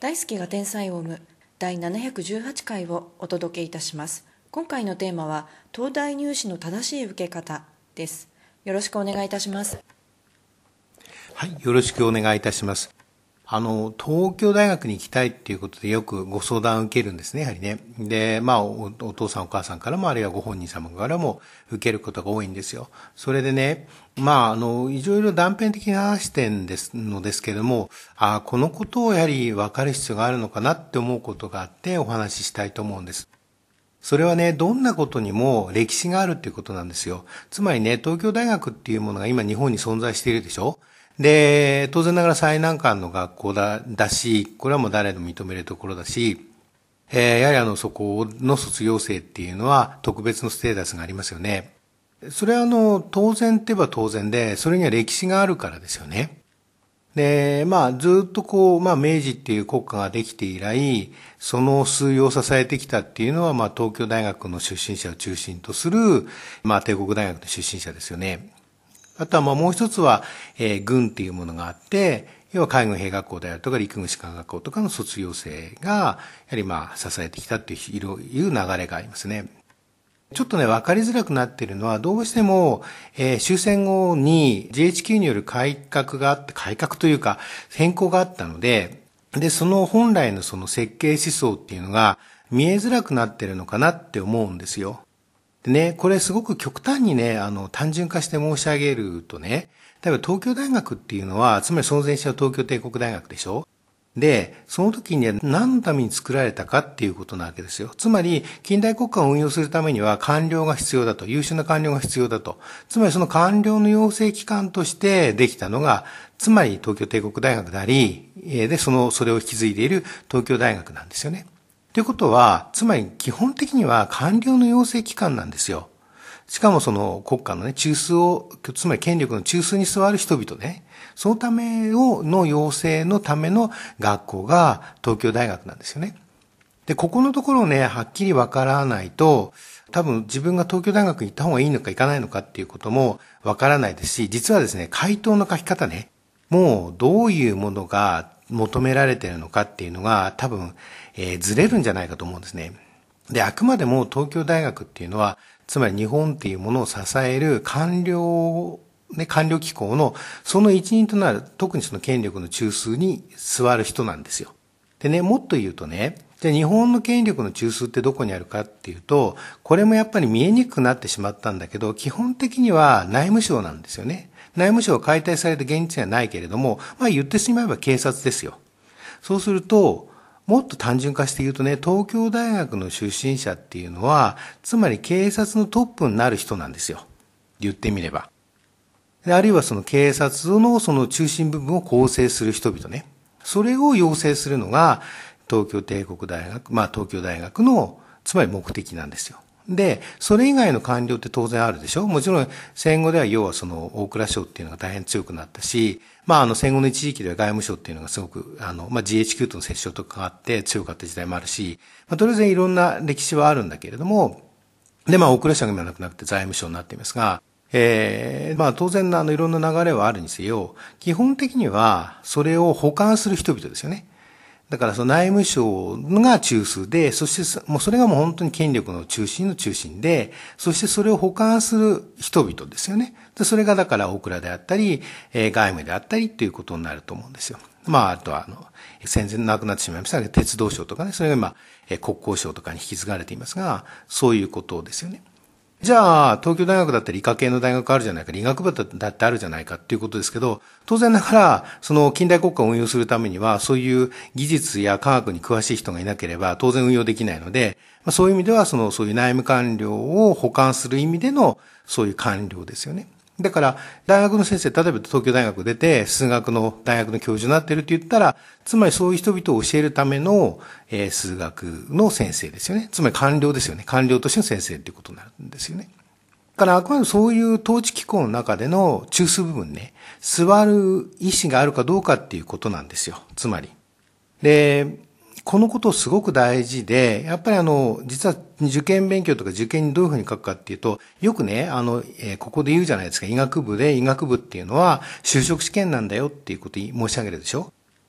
大好きが天才を生む第718回をお届けいたします。今回のテーマは東大入試の正しい受け方です。よろしくお願いいたします。 はい、よろしくお願いいたします。東京大学に行きたいっていうことでよくご相談を受けるんですね、やはりね。で、お父さんお母さんからも、あるいはご本人様からも受けることが多いんですよ。それでね、いろいろ断片的な話点ですけれども、このことをやはり分かる必要があるのかなって思うことがあってお話ししたいと思うんです。それはね、どんなことにも歴史があるっていうことなんですよ。つまりね、東京大学っていうものが今日本に存在しているでしょ。で、当然ながら最難関の学校だし、これはもう誰でも認めるところだし、やはりそこの卒業生っていうのは特別のステータスがありますよね。それは当然って言えば当然で、それには歴史があるからですよね。で、ずっと明治っていう国家ができて以来、その数を支えてきたっていうのは、東京大学の出身者を中心とする、帝国大学の出身者ですよね。あとはもう一つは、軍っていうものがあって、要は海軍兵学校であるとか陸軍士官学校とかの卒業生が、やはり支えてきたっていう流れがありますね。ちょっとね、分かりづらくなっているのは、どうしても、終戦後に GHQ による改革があって、改革というか変更があったので、その本来のその設計思想っていうのが見えづらくなっているのかなって思うんですよ。でね、これすごく極端にね、単純化して申し上げるとね、例えば東京大学っていうのは、つまり存在した東京帝国大学でしょ。で、その時には何のために作られたかっていうことなわけですよ。つまり、近代国家を運用するためには官僚が必要だと、優秀な官僚が必要だと。つまりその官僚の養成機関としてできたのが、つまり東京帝国大学であり、で、それを引き継いでいる東京大学なんですよね。ということは、つまり基本的には官僚の養成機関なんですよ。しかもその国家のね、中枢を、つまり権力の中枢に座る人々ね、そのための養成のための学校が東京大学なんですよね。で、ここのところをね、はっきりわからないと、多分自分が東京大学に行った方がいいのか行かないのかっていうこともわからないですし、実はですね、回答の書き方ね、もうどういうものが求められているのかっていうのが多分、ずれるんじゃないかと思うんですね。で、あくまでも東京大学っていうのは、つまり日本っていうものを支える官僚機構のその一員となる、特にその権力の中枢に座る人なんですよ。でね、もっと言うとね、じゃあ日本の権力の中枢ってどこにあるかっていうと、これもやっぱり見えにくくなってしまったんだけど、基本的には内務省なんですよね。内務省は解体されて現実にはないけれども、言ってしまえば警察ですよ。そうすると、もっと単純化して言うとね、東京大学の出身者っていうのは、つまり警察のトップになる人なんですよ。言ってみれば。あるいはその警察のその中心部分を構成する人々ね。それを養成するのが、東京帝国大学、東京大学の、つまり目的なんですよ。で、それ以外の官僚って当然あるでしょ。もちろん戦後では要はその大蔵省っていうのが大変強くなったし、戦後の一時期では外務省っていうのがすごく、GHQ との接触とかがあって強かった時代もあるし、当然いろんな歴史はあるんだけれども、で、大蔵省が今なくなって財務省になっていますが、当然いろんな流れはあるにせよ、基本的にはそれを補完する人々ですよね。だからその内務省が中枢で、そしてもうそれがもう本当に権力の中心の中心で、そしてそれを補完する人々ですよね。で、それがだから大蔵であったり、外務であったりっていうことになると思うんですよ。あとは戦前なくなってしまいましたが、鉄道省とかね、それが今、国交省とかに引き継がれていますが、そういうことですよね。じゃあ、東京大学だったら理科系の大学あるじゃないか、理学部だってあるじゃないかっていうことですけど、当然ながら、その近代国家を運用するためには、そういう技術や科学に詳しい人がいなければ当然運用できないので、そういう意味では、そういう内務官僚を補完する意味での、そういう官僚ですよね。だから、大学の先生、例えば東京大学出て、数学の大学の教授になってるって言ったら、つまりそういう人々を教えるための、数学の先生ですよね。つまり官僚ですよね。官僚としての先生っていうことになるんですよね。だから、あくまでそういう統治機構の中での中枢部分ね、座る意思があるかどうかっていうことなんですよ。つまり。で、このことすごく大事で、やっぱり実は受験勉強とか受験にどういうふうに書くかっていうと、よくね、ここで言うじゃないですか、医学部っていうのは就職試験なんだよっていうことを申し上げるでしょ。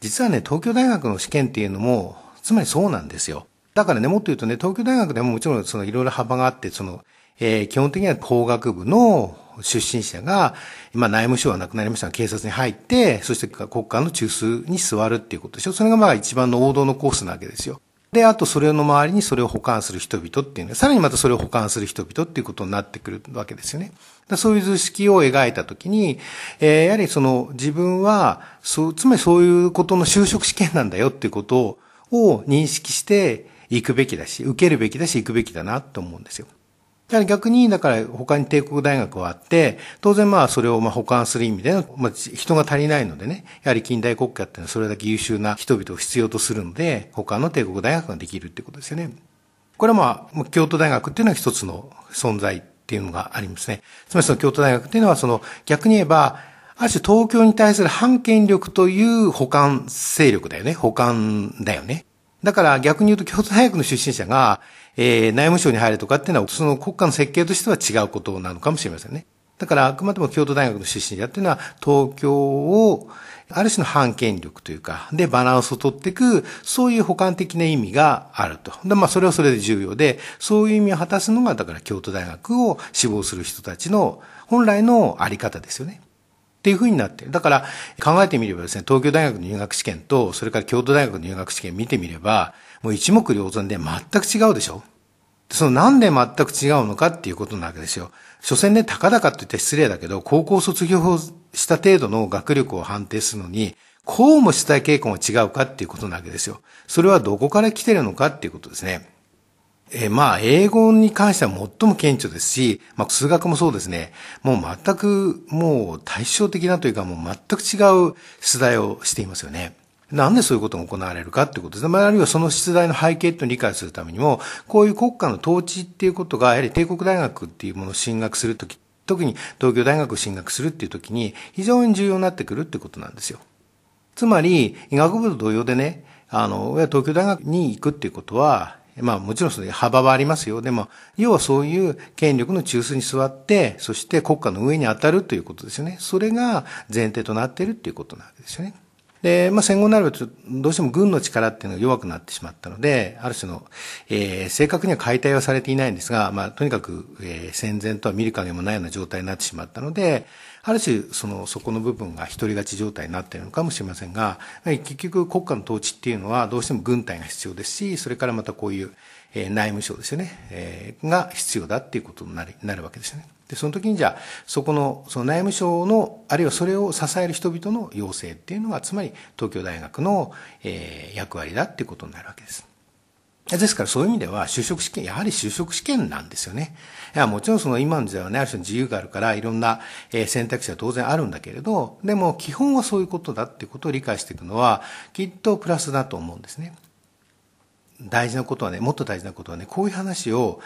実はね、東京大学の試験っていうのも、つまりそうなんですよ。だからね、もっと言うとね、東京大学でももちろんいろいろ幅があって、基本的には工学部の出身者が、内務省はなくなりましたが、警察に入って、そして国家の中枢に座るっていうことでしょ。それが一番の王道のコースなわけですよ。で、あとそれの周りにそれを補完する人々っていうのは、さらにまたそれを補完する人々っていうことになってくるわけですよね。そういう図式を描いたときに、やはり自分は、つまりそういうことの就職試験なんだよっていうことを認識していくべきだし、受けるべきだし、行くべきだなと思うんですよ。やはり逆に、だから他に帝国大学はあって、当然それを補完する意味での、人が足りないのでね、やはり近代国家っていうのはそれだけ優秀な人々を必要とするので、他の帝国大学ができるっていうことですよね。これは京都大学っていうのは一つの存在っていうのがありますね。つまり京都大学っていうのは逆に言えば、ある種東京に対する反権力という補完勢力だよね。補完だよね。だから逆に言うと京都大学の出身者が、内務省に入るとかっていうのは、国家の設計としては違うことなのかもしれませんね。だからあくまでも京都大学の出身者っていうのは、東京を、ある種の反権力というか、でバランスを取っていく、そういう補完的な意味があると。で、それはそれで重要で、そういう意味を果たすのが、だから京都大学を志望する人たちの本来のあり方ですよね。っていう風になっている。だから考えてみればですね、東京大学の入学試験と、それから京都大学の入学試験見てみれば、もう一目瞭然で全く違うでしょ。なんで全く違うのかっていうことなわけですよ。所詮ね、たかだかって言って失礼だけど、高校卒業した程度の学力を判定するのに、こうも出題傾向が違うかっていうことなわけですよ。それはどこから来てるのかっていうことですね。英語に関しては最も顕著ですし、数学もそうですね。もう全く、対照的なというか、もう全く違う出題をしていますよね。なんでそういうことが行われるかっていうことですね。あるいはその出題の背景というのを理解するためにも、こういう国家の統治っていうことが、やはり帝国大学っていうものを進学するとき、特に東京大学を進学するっていうときに、非常に重要になってくるっていうことなんですよ。つまり、医学部と同様でね、東京大学に行くっていうことは、もちろんそれ幅はありますよ。でも、要はそういう権力の中枢に座って、そして国家の上に当たるということですよね。それが前提となっているっていうことなわけですよね。で、戦後になればどうしても軍の力っていうのが弱くなってしまったので、ある種の、正確には解体はされていないんですが、とにかく、戦前とは見る影もないような状態になってしまったので、ある種、そこの部分が独り勝ち状態になっているのかもしれませんが、結局国家の統治っていうのはどうしても軍隊が必要ですし、それからまたこういう、内務省ですよね、が必要だっていうことになるわけですよね。で、その時にじゃあ、その内務省の、あるいはそれを支える人々の要請っていうのが、つまり東京大学の、役割だっていうことになるわけです。ですからそういう意味では就職試験、やはり就職試験なんですよね。もちろん今の時代はね、ある種の自由があるからいろんな選択肢は当然あるんだけれど、でも基本はそういうことだっていうことを理解していくのはきっとプラスだと思うんですね。大事なことはね、もっと大事なことはね、こういう話を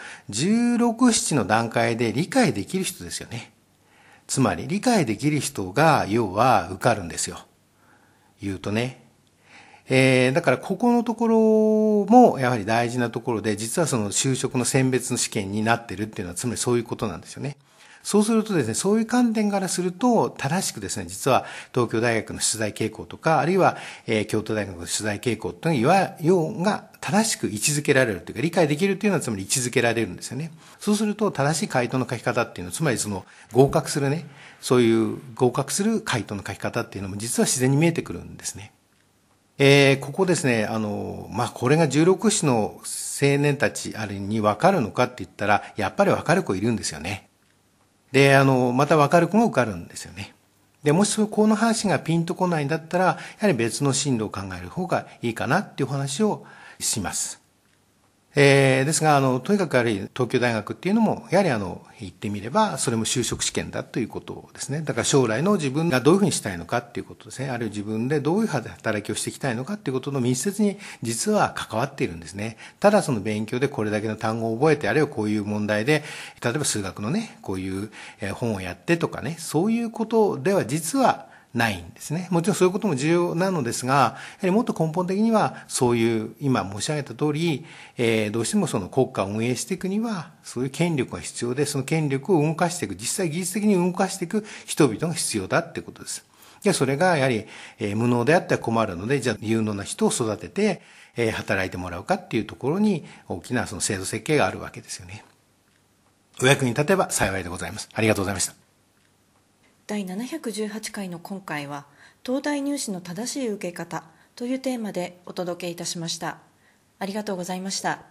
16、7の段階で理解できる人ですよね。つまり理解できる人が要は受かるんですよ。言うとね。だからここのところもやはり大事なところで、実は就職の選別の試験になってるっていうのはつまりそういうことなんですよね。そうするとですね、そういう観点からすると正しくですね、実は東京大学の出題傾向とか、あるいは、京都大学の出題傾向というのが正しく位置づけられるというか、理解できるというのはつまり位置づけられるんですよね。そうすると正しい回答の書き方っていうのは、つまり合格するね、そういう合格する回答の書き方っていうのも実は自然に見えてくるんですね。ここですね、これが16、7の青年たちあれに分かるのかって言ったら、やっぱり分かる子いるんですよね。で、また分かる子も受かるんですよね。で、もしこの話がピンとこないんだったら、やはり別の進路を考える方がいいかなっていう話をします。ですが、とにかくやはり東京大学っていうのも、やはり言ってみれば、それも就職試験だということですね。だから将来の自分がどういうふうにしたいのかっていうことですね。あるいは自分でどういう働きをしていきたいのかっていうことの密接に実は関わっているんですね。ただ勉強でこれだけの単語を覚えて、あるいはこういう問題で、例えば数学のね、こういう本をやってとかね、そういうことでは実はないんですね。もちろんそういうことも重要なのですが、やはりもっと根本的にはそういう今申し上げた通り、どうしても国家を運営していくにはそういう権力が必要で、その権力を動かしていく、実際技術的に動かしていく人々が必要だってことです。 で、それがやはり、無能であっては困るので、じゃあ有能な人を育てて、働いてもらうかっていうところに大きなその制度設計があるわけですよね。お役に立てば幸いでございます。ありがとうございました。 第718回の今回は、東大入試の正しい受け方というテーマでお届けいたしました。ありがとうございました。